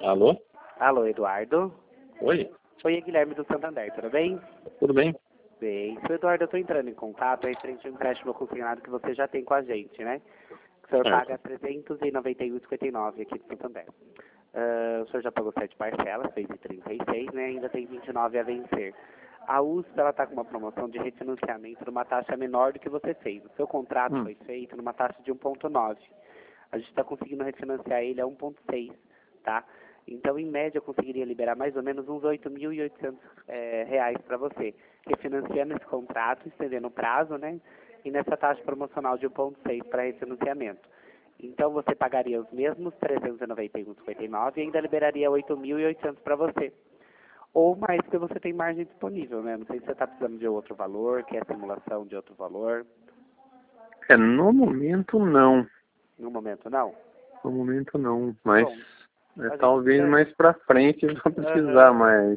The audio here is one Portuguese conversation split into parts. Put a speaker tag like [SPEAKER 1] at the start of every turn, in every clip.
[SPEAKER 1] Alô?
[SPEAKER 2] Alô, Eduardo?
[SPEAKER 1] Oi?
[SPEAKER 2] Oi, é Guilherme do Santander, tudo bem?
[SPEAKER 1] Tudo bem?
[SPEAKER 2] Bem, seu Eduardo, eu estou entrando em contato referente ao empréstimo consignado que você já tem com a gente, né? O senhor
[SPEAKER 1] Certo.
[SPEAKER 2] paga R$ 391,59 aqui do Santander. O senhor já pagou 7 parcelas, fez de 36, né? Ainda tem 29 a vencer. A USP, ela está com uma promoção de refinanciamento numa taxa menor do que você fez. O seu contrato foi feito numa taxa de 1,9. A gente está conseguindo refinanciar ele a 1,6, tá? Então, em média, eu conseguiria liberar mais ou menos uns R$ 8.800 reais para você, refinanciando esse contrato, estendendo o prazo, né? E nessa taxa promocional de 1,6 para refinanciamento. Então, você pagaria os mesmos R$ 391,59 e ainda liberaria R$ 8.800 para você. Ou mais, porque você tem margem disponível, né? Não sei se você está precisando de outro valor, quer simulação de outro valor.
[SPEAKER 1] No momento não.
[SPEAKER 2] No momento, não?
[SPEAKER 1] No momento não, mas
[SPEAKER 2] Bom,
[SPEAKER 1] talvez mais pra frente eu vou precisar, mas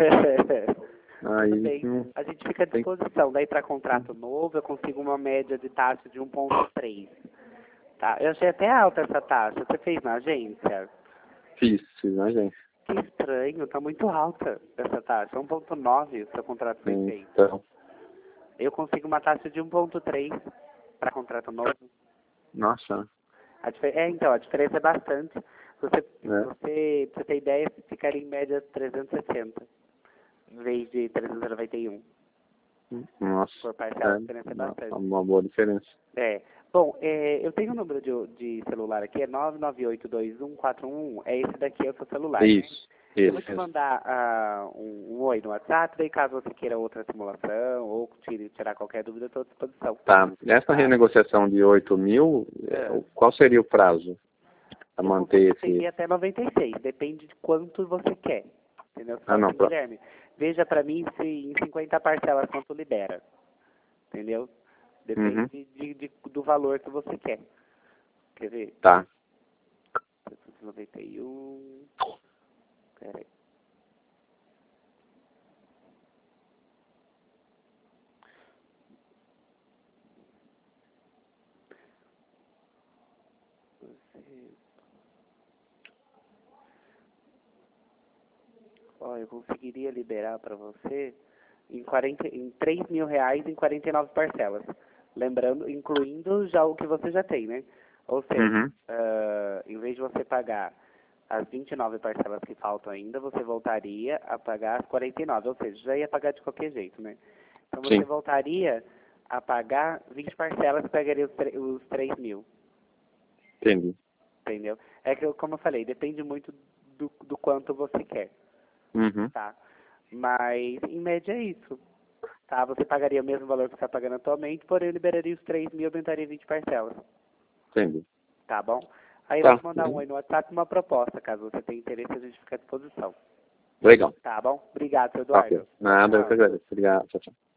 [SPEAKER 1] aí
[SPEAKER 2] Tudo bem. A gente fica à disposição. Daí, para contrato novo, eu consigo uma média de taxa de 1,3. Tá? Eu achei até alta essa taxa. Você fez na agência?
[SPEAKER 1] fiz, né, gente?
[SPEAKER 2] Que estranho, tá muito alta essa taxa. 1,9 o seu contrato foi feito.
[SPEAKER 1] Então,
[SPEAKER 2] Eu consigo uma taxa de 1,3 para contrato novo.
[SPEAKER 1] nossa,
[SPEAKER 2] Então, a diferença é bastante. Você, pra você ter ideia, ficaria em média 360, em vez de 391.
[SPEAKER 1] nossa,
[SPEAKER 2] Por parcela, a diferença é bastante.
[SPEAKER 1] uma boa diferença.
[SPEAKER 2] Bom, eu tenho um número de celular aqui, é 998214111. É esse daqui, é o seu celular, né?
[SPEAKER 1] Isso.
[SPEAKER 2] Eu vou te mandar um oi no WhatsApp, daí caso você queira outra simulação ou tirar qualquer dúvida, eu estou à disposição.
[SPEAKER 1] Tá, essa renegociação de 8.000, qual seria o prazo para manter esse...
[SPEAKER 2] Até 96, depende de quanto você quer. Entendeu? Guilherme, veja para mim se em 50 parcelas quanto libera. Entendeu? Depende do valor que você quer. Quer ver?
[SPEAKER 1] Tá.
[SPEAKER 2] 391. Peraí. Eu conseguiria liberar para você em R$ 3.000 em 49 parcelas. Lembrando, incluindo já o que você já tem, né? Ou seja, em vez de você pagar as 29 parcelas que faltam ainda, você voltaria a pagar as 49, ou seja, já ia pagar de qualquer jeito, né? Então você voltaria a pagar 20 parcelas e pegaria os 3.000.
[SPEAKER 1] Entendi.
[SPEAKER 2] Entendeu? É que, como eu falei, depende muito do quanto você quer. Tá? Mas, em média, é isso. Tá? Você pagaria o mesmo valor que você está pagando atualmente, porém eu liberaria os 3.000 e aumentaria 20 parcelas.
[SPEAKER 1] Entendi.
[SPEAKER 2] Tá bom? Aí eu vou te mandar um oi no WhatsApp uma proposta, caso você tenha interesse, a gente fica à disposição.
[SPEAKER 1] Legal.
[SPEAKER 2] Tá bom? Obrigado, seu Eduardo.
[SPEAKER 1] Nada, eu que agradeço. Obrigado. Tchau, tchau.